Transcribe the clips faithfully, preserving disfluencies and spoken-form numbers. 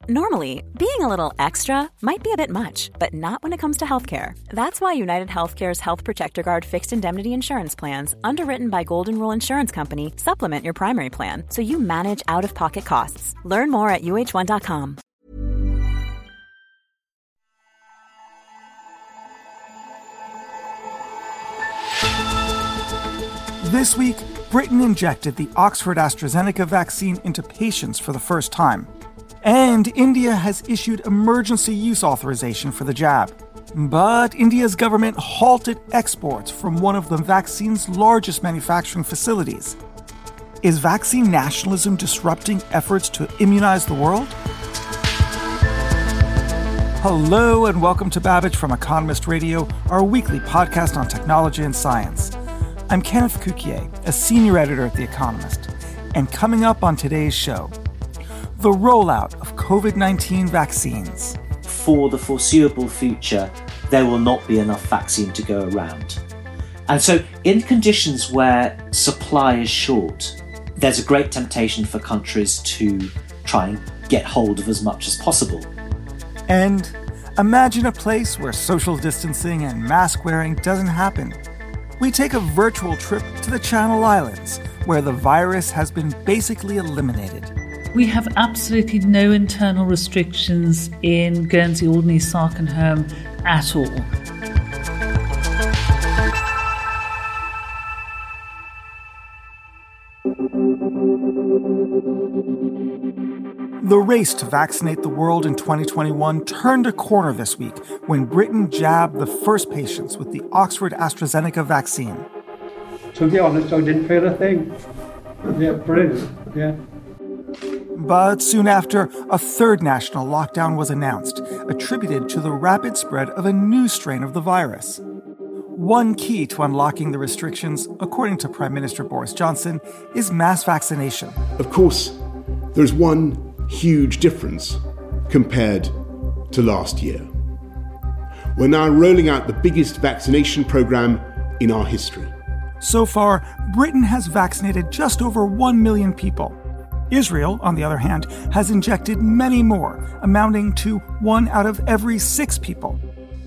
Normally, being a little extra might be a bit much, but not when it comes to healthcare. That's why United Healthcare's Health Protector Guard fixed indemnity insurance plans, underwritten by Golden Rule Insurance Company, supplement your primary plan so you manage out-of-pocket costs. Learn more at U H one dot com. This week, Britain injected the Oxford AstraZeneca vaccine into patients for the first time. And India has issued emergency use authorization for the jab. But India's government halted exports from one of the vaccine's largest manufacturing facilities. Is vaccine nationalism disrupting efforts to immunize the world? Hello and welcome to Babbage from Economist Radio, our weekly podcast on technology and science. I'm Kenneth Cukier, a senior editor at The Economist. And coming up on today's show, the rollout of covid nineteen vaccines. For the foreseeable future, there will not be enough vaccine to go around. And so in conditions where supply is short, there's a great temptation for countries to try and get hold of as much as possible. And imagine a place where social distancing and mask wearing doesn't happen. We take a virtual trip to the Channel Islands, where the virus has been basically eliminated. We have absolutely no internal restrictions in Guernsey, Alderney, Sarkenholm at all. The race to vaccinate the world in twenty twenty-one turned a corner this week when Britain jabbed the first patients with the Oxford AstraZeneca vaccine. To be honest, I didn't feel a thing. Yeah, brilliant, yeah. But soon after, a third national lockdown was announced, attributed to the rapid spread of a new strain of the virus. One key to unlocking the restrictions, according to Prime Minister Boris Johnson, is mass vaccination. Of course, there's one huge difference compared to last year. We're now rolling out the biggest vaccination program in our history. So far, Britain has vaccinated just over one million people. Israel, on the other hand, has injected many more, amounting to one out of every six people.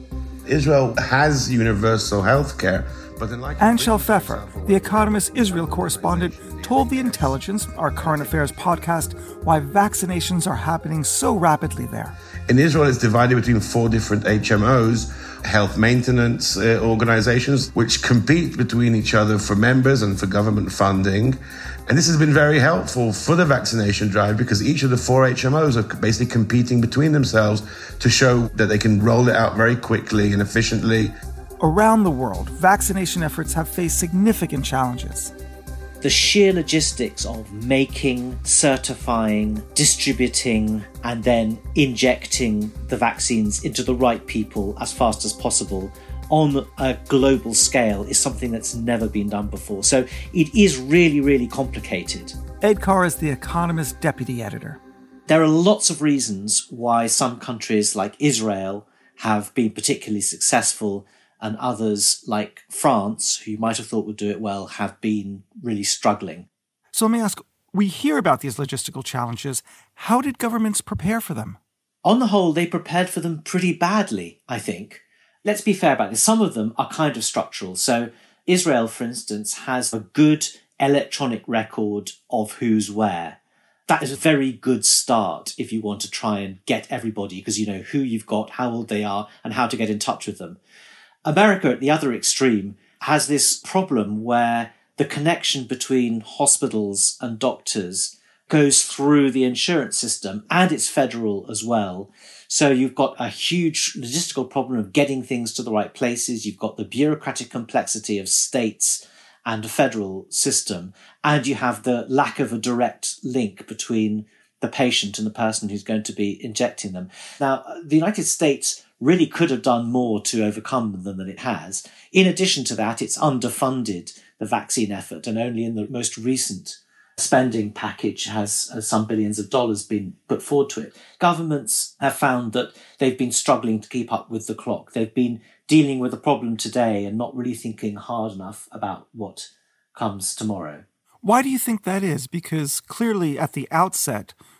Israel has universal health care, but unlike... Anshel Pfeffer, The Economist Israel correspondent, told The Intelligence, our current affairs podcast, why vaccinations are happening so rapidly there. In Israel, it's divided between four different H M Os, health maintenance uh, organizations, which compete between each other for members and for government funding. And this has been very helpful for the vaccination drive because each of the four H M Os are basically competing between themselves to show that they can roll it out very quickly and efficiently. Around the world, vaccination efforts have faced significant challenges. The sheer logistics of making, certifying, distributing, and then injecting the vaccines into the right people as fast as possible on a global scale is something that's never been done before. So it is really, really complicated. Ed Carr is The Economist deputy editor. There are lots of reasons why some countries like Israel have been particularly successful and others like France, who you might have thought would do it well, have been really struggling. So let me ask, we hear about these logistical challenges. How did governments prepare for them? On the whole, they prepared for them pretty badly, I think. Let's be fair about this. Some of them are kind of structural. So Israel, for instance, has a good electronic record of who's where. That is a very good start if you want to try and get everybody, because you know who you've got, how old they are, and how to get in touch with them. America, at the other extreme, has this problem where the connection between hospitals and doctors goes through the insurance system, and it's federal as well. So you've got a huge logistical problem of getting things to the right places. You've got the bureaucratic complexity of states and a federal system, and you have the lack of a direct link between the patient and the person who's going to be injecting them. Now, the United States really could have done more to overcome them than it has. In addition to that, it's underfunded the vaccine effort, and only in the most recent spending package has, has some billions of dollars been put forward to it. Governments have found that they've been struggling to keep up with the clock. They've been dealing with a problem today and not really thinking hard enough about what comes tomorrow. Why do you think that is? Because clearly at the outset,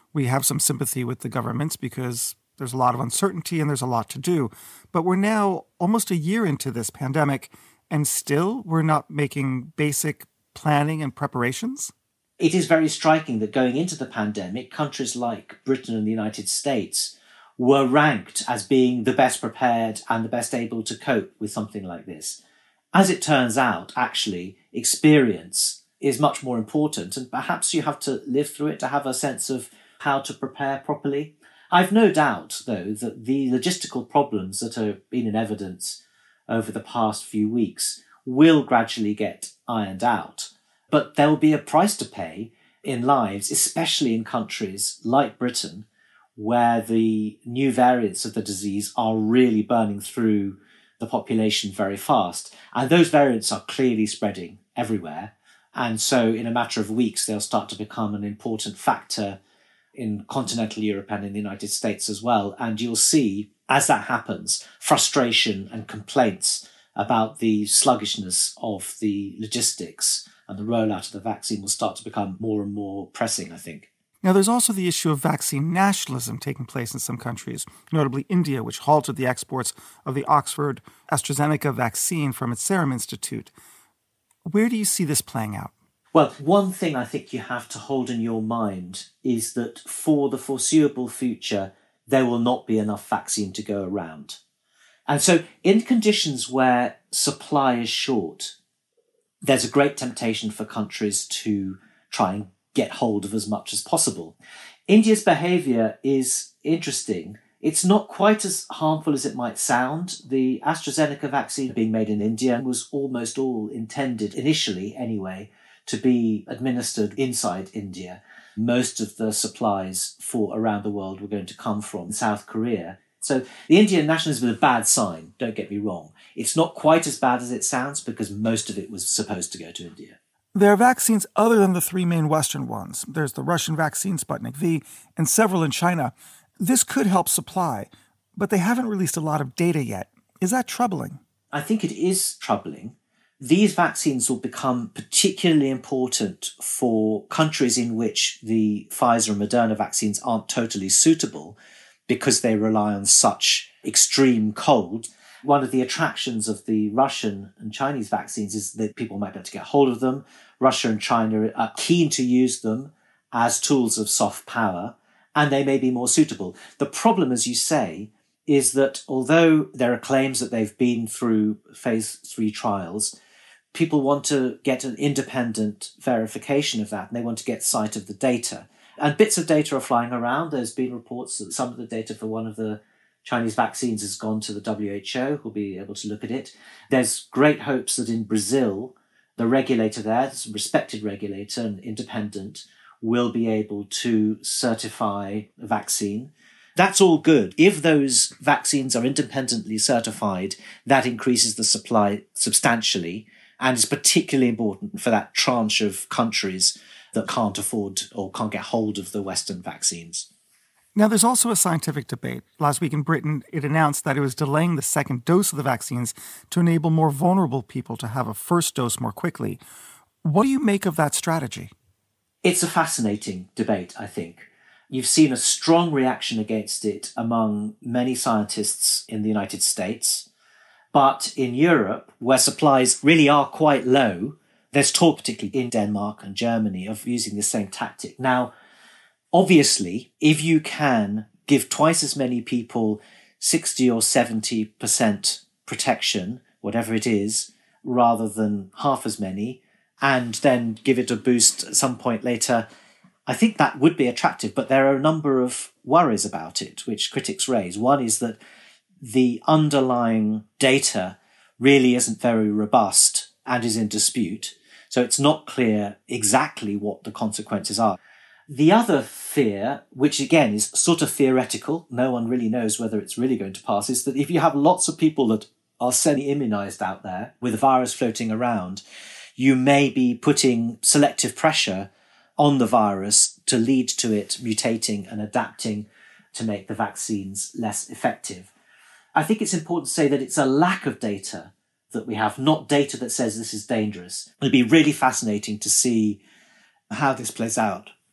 We have some sympathy with the governments because there's a lot of uncertainty and there's a lot to do. But we're now almost a year into this pandemic, and still we're not making basic planning and preparations? It is very striking that going into the pandemic, countries like Britain and the United States were ranked as being the best prepared and the best able to cope with something like this. As it turns out, actually, experience is much more important, and perhaps you have to live through it to have a sense of how to prepare properly. I've no doubt, though, that the logistical problems that have been in evidence over the past few weeks will gradually get ironed out. But there will be a price to pay in lives, especially in countries like Britain, where the new variants of the disease are really burning through the population very fast. And those variants are clearly spreading everywhere. And so in a matter of weeks, they'll start to become an important factor in continental Europe and in the United States as well. And you'll see, as that happens, frustration and complaints about the sluggishness of the logistics and the rollout of the vaccine will start to become more and more pressing, I think. Now, there's also the issue of vaccine nationalism taking place in some countries, notably India, which halted the exports of the Oxford AstraZeneca vaccine from its Serum Institute. Where do you see this playing out? Well, one thing I think you have to hold in your mind is that for the foreseeable future, there will not be enough vaccine to go around. And so in conditions where supply is short, there's a great temptation for countries to try and get hold of as much as possible. India's behaviour is interesting. It's not quite as harmful as it might sound. The AstraZeneca vaccine being made in India was almost all intended, initially anyway, to be administered inside India. Most of the supplies for around the world were going to come from South Korea. So the Indian nationalism is a bad sign, don't get me wrong. It's not quite as bad as it sounds because most of it was supposed to go to India. There are vaccines other than the three main Western ones. There's the Russian vaccine, Sputnik V, and several in China. This could help supply, but they haven't released a lot of data yet. Is that troubling? I think it is troubling. These vaccines will become particularly important for countries in which the Pfizer and Moderna vaccines aren't totally suitable because they rely on such extreme cold. One of the attractions of the Russian and Chinese vaccines is that people might be able to get hold of them. Russia and China are keen to use them as tools of soft power, and they may be more suitable. The problem, as you say, is that although there are claims that they've been through phase three trials, people want to get an independent verification of that, and they want to get sight of the data. And bits of data are flying around. There's been reports that some of the data for one of the Chinese vaccines has gone to the W H O, who'll be able to look at it. There's great hopes that in Brazil, the regulator there, a respected regulator and independent, will be able to certify a vaccine. That's all good. If those vaccines are independently certified, that increases the supply substantially and is particularly important for that tranche of countries that can't afford or can't get hold of the Western vaccines. Now, there's also a scientific debate. Last week in Britain, it announced that it was delaying the second dose of the vaccines to enable more vulnerable people to have a first dose more quickly. What do you make of that strategy? It's a fascinating debate, I think. You've seen a strong reaction against it among many scientists in the United States. But in Europe, where supplies really are quite low, there's talk, particularly in Denmark and Germany, of using the same tactic. Now, obviously, if you can give twice as many people sixty or seventy percent protection, whatever it is, rather than half as many, and then give it a boost at some point later, I think that would be attractive. But there are a number of worries about it, which critics raise. One is that the underlying data really isn't very robust and is in dispute. So it's not clear exactly what the consequences are. The other fear, which again is sort of theoretical, no one really knows whether it's really going to pass, is that if you have lots of people that are semi-immunized out there with the virus floating around, you may be putting selective pressure on the virus to lead to it mutating and adapting to make the vaccines less effective. I think it's important to say that it's a lack of data that we have, not data that says this is dangerous. It'll be really fascinating to see how this plays out.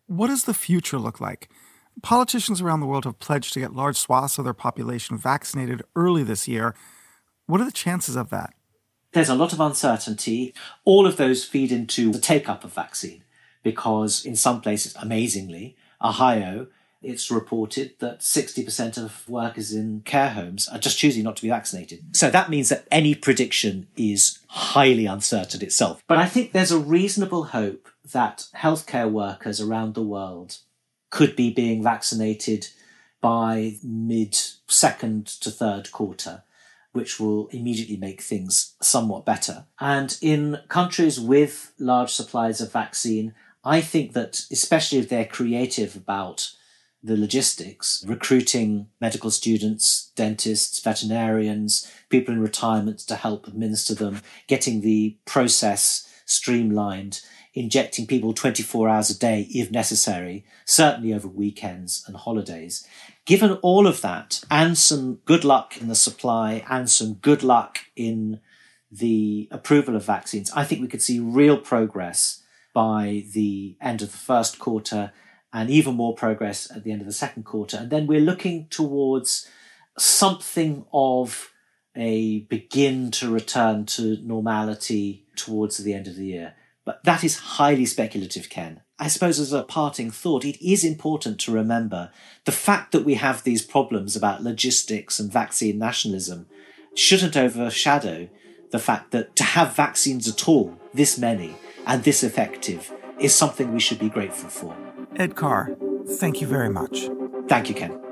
what does the future look like? Politicians around the world have pledged to get large swaths of their population vaccinated early this year. What are the chances of that? There's a lot of uncertainty. All of those feed into the take-up of vaccine, because in some places, amazingly, Ohio, it's reported that sixty percent of workers in care homes are just choosing not to be vaccinated. So that means that any prediction is highly uncertain itself. But I think there's a reasonable hope that healthcare workers around the world could be being vaccinated by mid-second to third quarter, which will immediately make things somewhat better. And in countries with large supplies of vaccine, I think that, especially if they're creative about the logistics, recruiting medical students, dentists, veterinarians, people in retirement to help administer them, getting the process streamlined, injecting people twenty-four hours a day if necessary, certainly over weekends and holidays. Given all of that, and some good luck in the supply and some good luck in the approval of vaccines, I think we could see real progress by the end of the first quarter and even more progress at the end of the second quarter. And then we're looking towards something of a begin to return to normality towards the end of the year. But that is highly speculative, Ken. I suppose as a parting thought, it is important to remember the fact that we have these problems about logistics and vaccine nationalism shouldn't overshadow the fact that to have vaccines at all, this many, and this effective, is something we should be grateful for. Ed Carr, thank you very much. Thank you, Ken.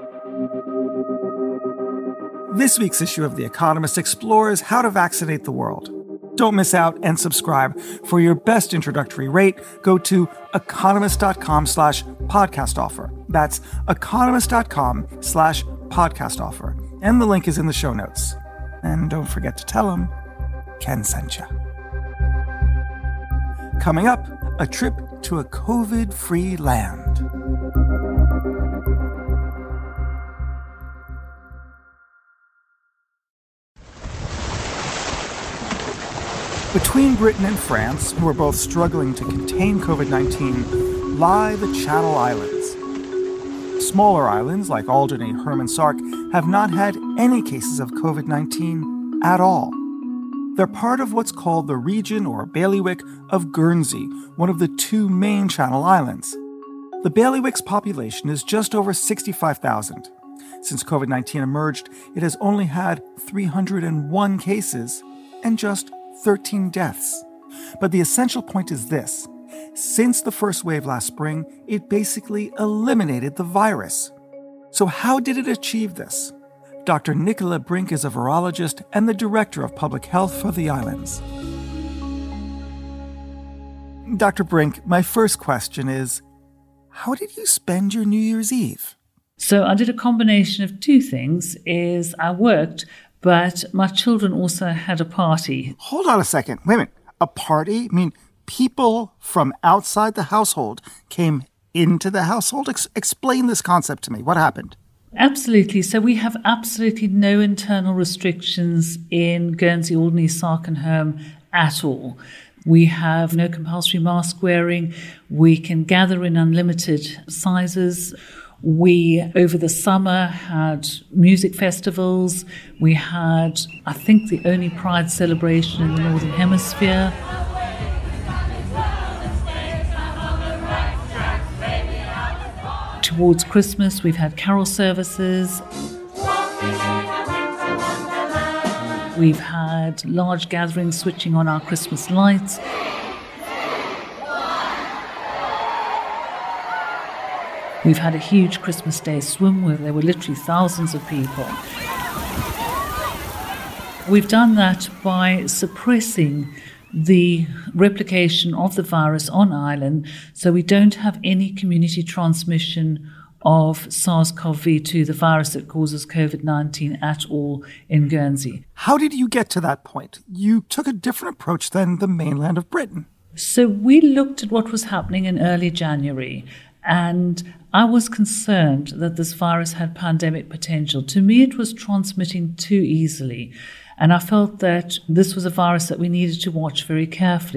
This week's issue of The Economist explores how to vaccinate the world. Don't miss out and subscribe. For your best introductory rate, go to economist.com slash podcast offer. That's economist.com slash podcast offer. And the link is in the show notes. And don't forget to tell them Ken sent you. Coming up, a trip to a COVID-free land. Between Britain and France, who are both struggling to contain COVID nineteen, lie the Channel Islands. Smaller islands like Alderney, Herman Sark have not had any cases of COVID nineteen at all. They're part of what's called the region or bailiwick of Guernsey, one of the two main Channel Islands. The bailiwick's population is just over sixty-five thousand. Since COVID nineteen emerged, it has only had three hundred one cases and just thirteen deaths. But the essential point is this. Since the first wave last spring, it basically eliminated the virus. So how did it achieve this? Doctor Nicola Brink is a virologist and the director of public health for the islands. Doctor Brink, my first question is, how did you spend your New Year's Eve? So I did a combination of two things. Is I worked, but my children also had a party. Hold on a second. Wait a minute. A party? I mean, people from outside the household came into the household? Ex- explain this concept to me. What happened? Absolutely. So we have absolutely no internal restrictions in Guernsey, Alderney, Sark and Herm at all. We have no compulsory mask wearing. We can gather in unlimited sizes. We, over the summer, had music festivals. We had, I think, the only Pride celebration in the Northern Hemisphere. Towards Christmas, we've had carol services. We've had large gatherings switching on our Christmas lights. We've had a huge Christmas Day swim where there were literally thousands of people. We've done that by suppressing the replication of the virus on island, so we don't have any community transmission of SARS-C o V two, the virus that causes COVID nineteen, at all in Guernsey. How did you get to that point? You took a different approach than the mainland of Britain. So we looked at what was happening in early January, and I was concerned that this virus had pandemic potential. To me, it was transmitting too easily. And I felt that this was a virus that we needed to watch very carefully.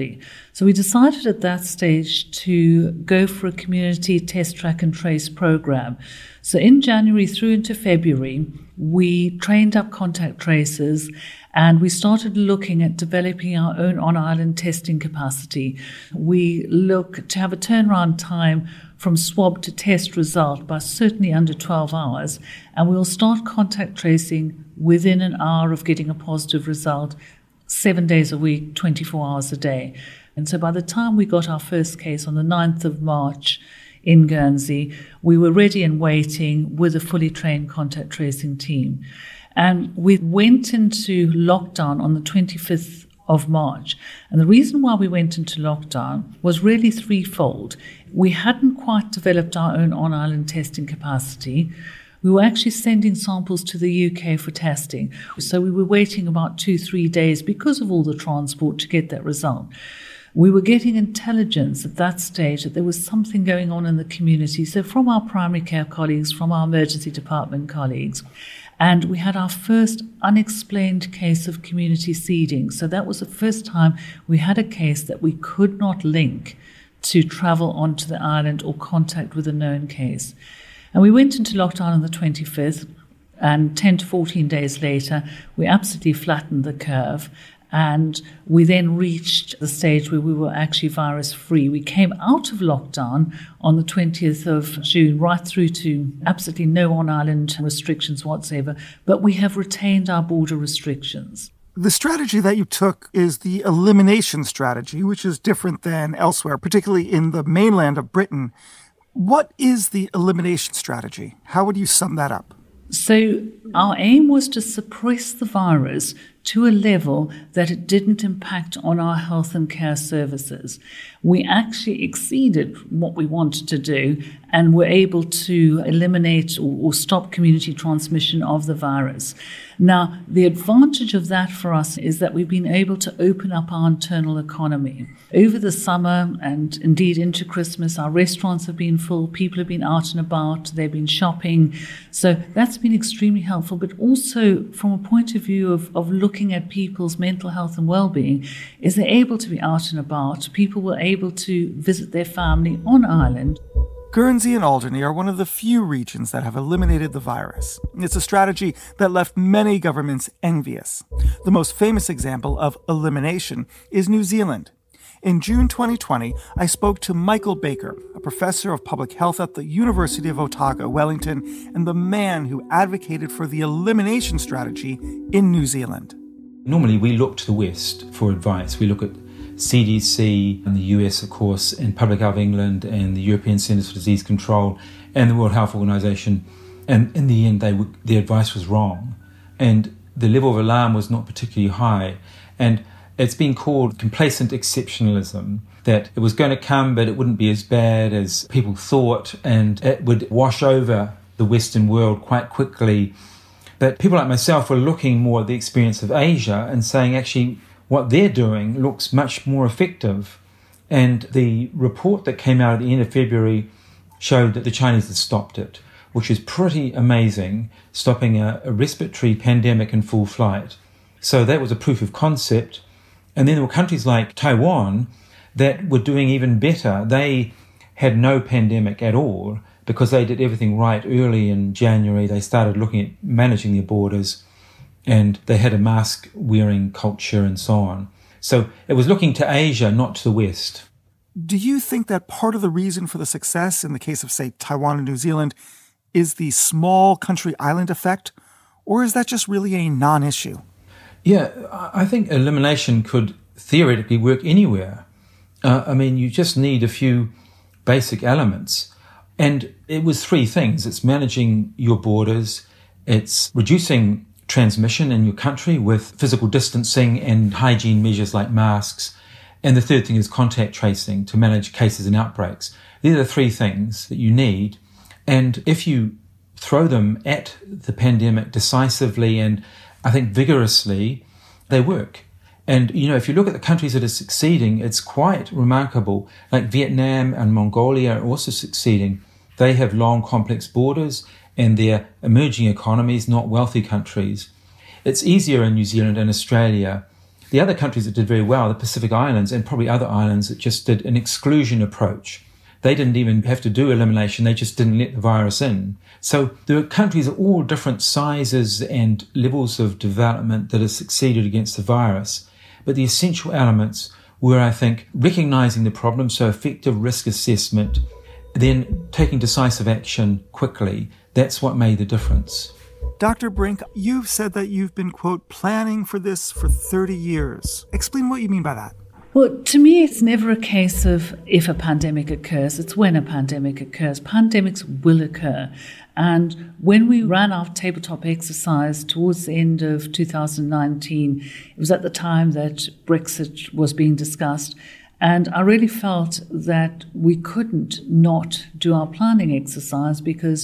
So we decided at that stage to go for a community test, track and trace program. So in January through into February, we trained up contact tracers and we started looking at developing our own on-island testing capacity. We look to have a turnaround time from swab to test result by certainly under twelve hours, and we'll start contact tracing within an hour of getting a positive result, seven days a week, twenty-four hours a day. And so by the time we got our first case on the ninth of March in Guernsey, we were ready and waiting with a fully trained contact tracing team. And we went into lockdown on the twenty-fifth of March. And the reason why we went into lockdown was really threefold. We hadn't quite developed our own on-island testing capacity. We were actually sending samples to the U K for testing. So we were waiting about two, three days because of all the transport to get that result. We were getting intelligence at that stage that there was something going on in the community. So from our primary care colleagues, from our emergency department colleagues. And we had our first unexplained case of community seeding. So that was the first time we had a case that we could not link to travel onto the island or contact with a known case. And we went into lockdown on the twenty-fifth, and ten to fourteen days later, we absolutely flattened the curve. And we then reached the stage where we were actually virus-free. We came out of lockdown on the twentieth of June, right through to absolutely no on-island restrictions whatsoever, but we have retained our border restrictions. The strategy that you took is the elimination strategy, which is different than elsewhere, particularly in the mainland of Britain. What is the elimination strategy? How would you sum that up? So our aim was to suppress the virus to a level that it didn't impact on our health and care services. We actually exceeded what we wanted to do and were able to eliminate or, or stop community transmission of the virus. Now, the advantage of that for us is that we've been able to open up our internal economy. Over the summer and indeed into Christmas, our restaurants have been full, people have been out and about, they've been shopping. So that's been extremely helpful, but also from a point of view of, of looking at people's mental health and well-being, is they're able to be out and about. People were able to visit their family on island. Guernsey and Alderney are one of the few regions that have eliminated the virus. It's a strategy that left many governments envious. The most famous example of elimination is New Zealand. In June twenty twenty, I spoke to Michael Baker, a professor of public health at the University of Otago, Wellington, and the man who advocated for the elimination strategy in New Zealand. Normally, we look to the West for advice. We look at C D C and the U S, of course, and Public Health England and the European Centres for Disease Control and the World Health Organization. And in the end, they w- the advice was wrong. And the level of alarm was not particularly high. And it's been called complacent exceptionalism, that it was going to come, but it wouldn't be as bad as people thought, and it would wash over the Western world quite quickly. But people like myself were looking more at the experience of Asia and saying, actually, what they're doing looks much more effective. And the report that came out at the end of February showed that the Chinese had stopped it, which is pretty amazing, stopping a, a respiratory pandemic in full flight. So that was a proof of concept. And then there were countries like Taiwan that were doing even better. They had no pandemic at all because they did everything right early in January. They started looking at managing their borders, and they had a mask-wearing culture and so on. So it was looking to Asia, not to the West. Do you think that part of the reason for the success in the case of, say, Taiwan and New Zealand is the small country island effect, or is that just really a non-issue? Yeah, I think elimination could theoretically work anywhere. Uh, I mean, you just need a few basic elements. And it was three things. It's managing your borders, it's reducing transmission in your country with physical distancing and hygiene measures like masks. And the third thing is contact tracing to manage cases and outbreaks. These are the three things that you need. And if you throw them at the pandemic decisively and I think vigorously, they work. And, you know, if you look at the countries that are succeeding, it's quite remarkable. Like Vietnam and Mongolia are also succeeding. They have long, complex borders and they're emerging economies, not wealthy countries. It's easier in New Zealand and Australia The other countries that did very well, the Pacific Islands and probably other islands that just did an exclusion approach. They didn't even have to do elimination, they just didn't let the virus in. So there are countries of all different sizes and levels of development that have succeeded against the virus. But the essential elements were, I think, recognising the problem, so effective risk assessment, then taking decisive action quickly. That's what made the difference. Doctor Brink, you've said that you've been, quote, planning for this for thirty years. Explain what you mean by that. Well, to me, it's never a case of if a pandemic occurs, it's when a pandemic occurs. Pandemics will occur. And when we ran our tabletop exercise towards the end of two thousand nineteen, it was at the time that Brexit was being discussed. And I really felt that we couldn't not do our planning exercise because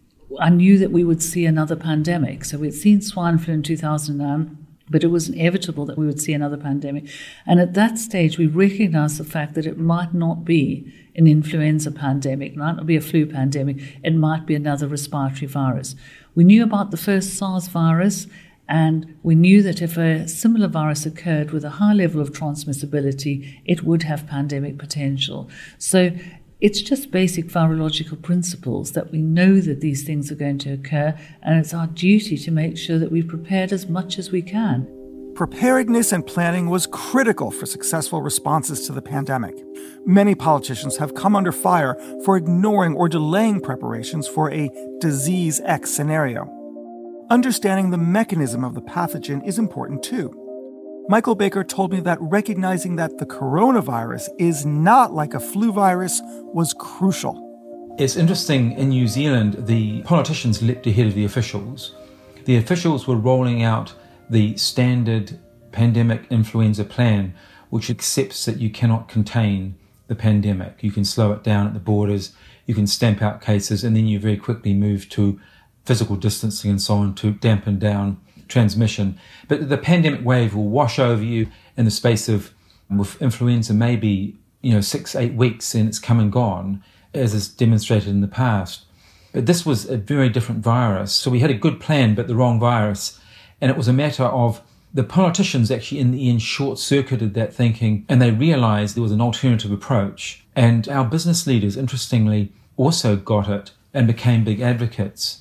I knew that we would see another pandemic. So we'd seen swine flu in two thousand nine. But it was inevitable that we would see another pandemic. And at that stage, we recognized the fact that it might not be an influenza pandemic, it might not be a flu pandemic, it might be another respiratory virus. We knew about the first SARS virus, and we knew that if a similar virus occurred with a high level of transmissibility, it would have pandemic potential. So it's just basic virological principles that we know that these things are going to occur, and it's our duty to make sure that we've prepared as much as we can. Preparedness and planning was critical for successful responses to the pandemic. Many politicians have come under fire for ignoring or delaying preparations for a disease X scenario. Understanding the mechanism of the pathogen is important too. Michael Baker told me that recognizing that the coronavirus is not like a flu virus was crucial. It's interesting, in New Zealand, the politicians leapt ahead of the officials. The officials were rolling out the standard pandemic influenza plan, which accepts that you cannot contain the pandemic. You can slow it down at the borders, you can stamp out cases, and then you very quickly move to physical distancing and so on to dampen down transmission. But the pandemic wave will wash over you in the space of, with influenza, maybe, you know, six, eight weeks, and it's come and gone, as is demonstrated in the past. But this was a very different virus. So we had a good plan, but the wrong virus. And it was a matter of the politicians actually in the end short-circuited that thinking, and they realized there was an alternative approach. And our business leaders, interestingly, also got it and became big advocates.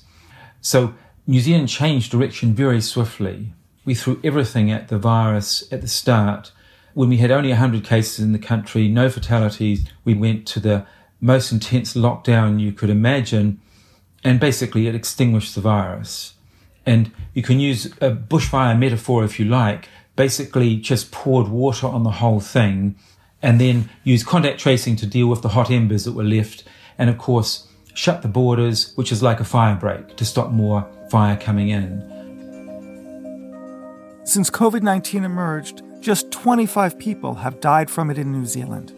So New Zealand changed direction very swiftly. We threw everything at the virus at the start. When we had only one hundred cases in the country, no fatalities, we went to the most intense lockdown you could imagine, and basically it extinguished the virus. And you can use a bushfire metaphor if you like, basically just poured water on the whole thing, and then used contact tracing to deal with the hot embers that were left, and of course shut the borders, which is like a fire break, to stop more fire coming in. Since covid nineteen emerged, just twenty-five people have died from it in New Zealand.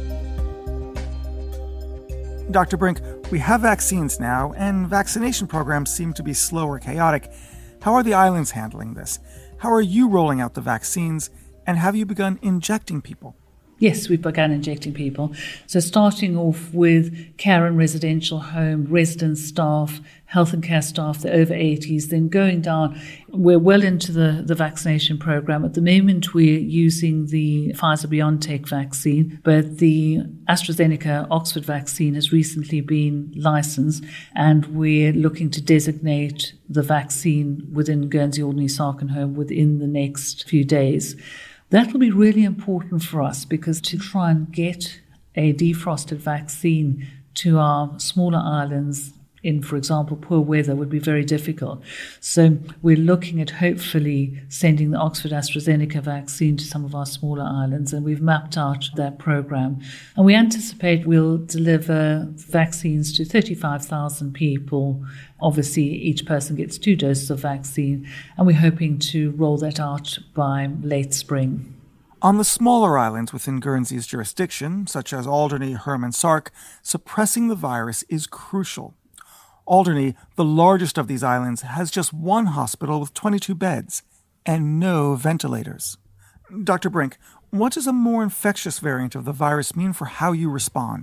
Doctor Brink, we have vaccines now, and vaccination programs seem to be slow or chaotic. How are the islands handling this? How are you rolling out the vaccines, and have you begun injecting people? Yes, we've begun injecting people. So starting off with care and residential home, resident staff, health and care staff, the over eighties, then going down. We're well into the, the vaccination program. At the moment, we're using the Pfizer-BioNTech vaccine, but the AstraZeneca Oxford vaccine has recently been licensed, and we're looking to designate the vaccine within Guernsey Alderney Sarkenholm within the next few days. That will be really important for us, because to try and get a defrosted vaccine to our smaller islands in, for example, poor weather would be very difficult. So we're looking at hopefully sending the Oxford AstraZeneca vaccine to some of our smaller islands, and we've mapped out that program. And we anticipate we'll deliver vaccines to thirty-five thousand people. Obviously, each person gets two doses of vaccine, and we're hoping to roll that out by late spring. On the smaller islands within Guernsey's jurisdiction, such as Alderney, Herm, and Sark, suppressing the virus is crucial. Alderney, the largest of these islands, has just one hospital with twenty-two beds and no ventilators. Doctor Brink, what does a more infectious variant of the virus mean for how you respond?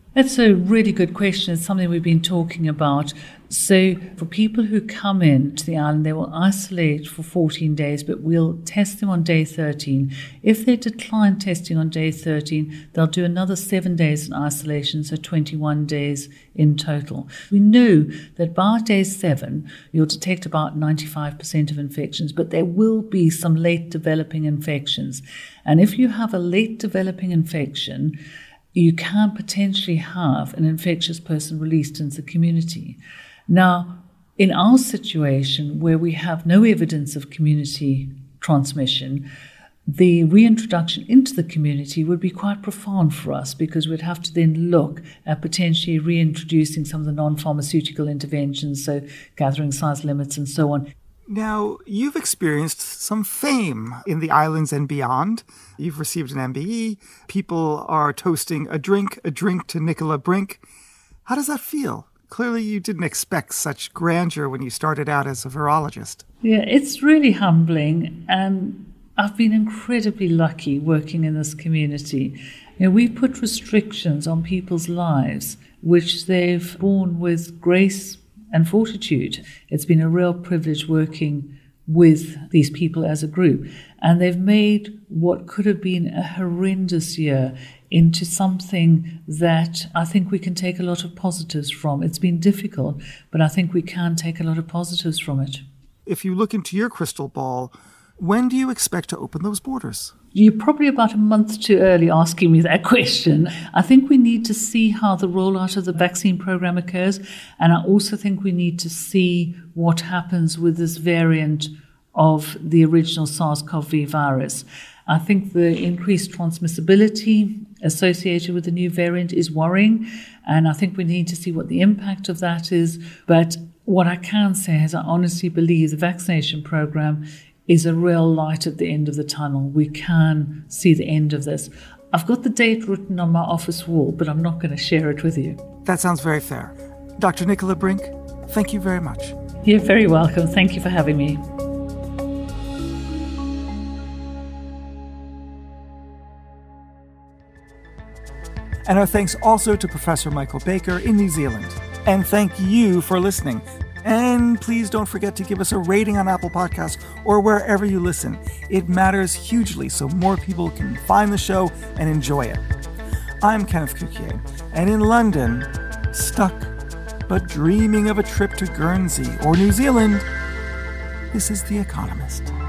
That's a really good question. It's something we've been talking about. So for people who come in to the island, they will isolate for fourteen days, but we'll test them on day thirteen. If they decline testing on day thirteen, they'll do another seven days in isolation, so twenty-one days in total. We know that by day seven, you'll detect about ninety-five percent of infections, but there will be some late developing infections. And if you have a late developing infection, you can potentially have an infectious person released into the community. Now, in our situation where we have no evidence of community transmission, the reintroduction into the community would be quite profound for us, because we'd have to then look at potentially reintroducing some of the non-pharmaceutical interventions, so gathering size limits and so on. Now, you've experienced some fame in the islands and beyond. You've received an M B E. People are toasting a drink, a drink to Nicola Brink. How does that feel? Clearly, you didn't expect such grandeur when you started out as a virologist. Yeah, it's really humbling. And I've been incredibly lucky working in this community. You know, we put restrictions on people's lives, which they've borne with grace and fortitude. It's been a real privilege working with these people as a group. And they've made what could have been a horrendous year into something that I think we can take a lot of positives from. It's been difficult, but I think we can take a lot of positives from it. If you look into your crystal ball, when do you expect to open those borders? You're probably about a month too early asking me that question. I think we need to see how the rollout of the vaccine program occurs, and I also think we need to see what happens with this variant of the original SARS-C o V virus. I think the increased transmissibility associated with the new variant is worrying, and I think we need to see what the impact of that is. But what I can say is I honestly believe the vaccination program is a real light at the end of the tunnel. We can see the end of this. I've got the date written on my office wall, but I'm not going to share it with you. That sounds very fair. Doctor Nicola Brink, thank you very much. You're very welcome. Thank you for having me. And our thanks also to Professor Michael Baker in New Zealand. And thank you for listening. And please don't forget to give us a rating on Apple Podcasts or wherever you listen. It matters hugely so more people can find the show and enjoy it. I'm Kenneth Cukier, and in London, stuck but dreaming of a trip to Guernsey or New Zealand, this is The Economist.